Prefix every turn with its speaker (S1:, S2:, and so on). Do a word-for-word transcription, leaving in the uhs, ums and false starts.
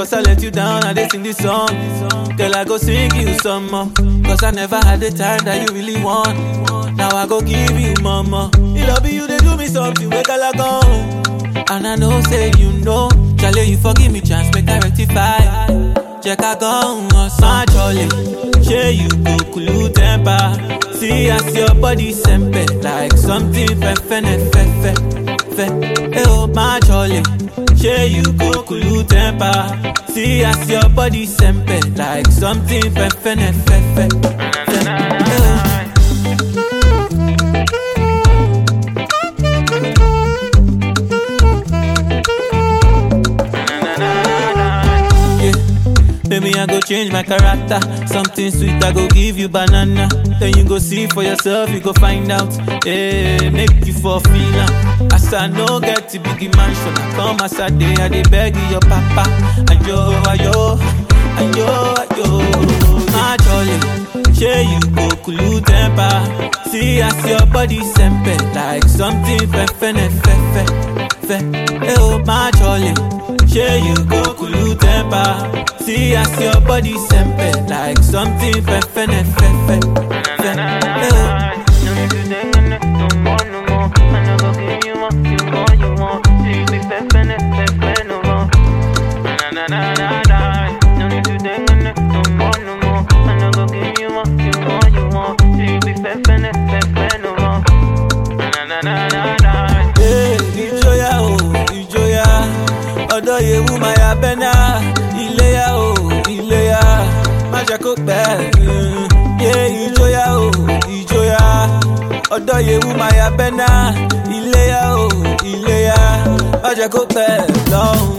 S1: Cause I let you down, I did sing this song. Girl, I go sing you some more. Cause I never had the time that you really want. Now I go give you mama. It love you, they do me something, wake I go. And I know, say you know. Charlie, you forgive me, chance, make I rectify. Check I go on my jolly. Share you go cool temper. See as your body sempe like something fefene fefe fe. Hey oh my jolly. Share you go cool temper. See as your body sempe like something fefene fefe fe. Hey oh. Baby, I go change my character. Something sweet, I go give you banana. Then you go see for yourself, you go find out. Yeah, make you for feeling. As I no get to big mansion, I come as a day, I dey beg your papa. Ayo, ayo, ayo, ayo. My jolly, share you go cool temper. See as your body sempe like something fefene fefe fe. Hey oh, my jolly. Share you go cool temper. See as your body sempe like something fefene fefe fe. Hey oh.
S2: No need to dang on it, no more, no more. I never give you what you want, you want. You be fefene fefe no more. Na na na na na. No need to dang on it, no more, no more. I never give you what you want, you want. You be fefene fefe no more. Na na na na na.
S1: Hey, Ijoya oh, Ijoya. Odo yewu maya bena. Ileya oh, Ileya. Maja ko pe. Yeah, Ijoya oh, Ijoya. Odo yewu maya bena. Ileya oh, Ileya. Maja ko pe. Long.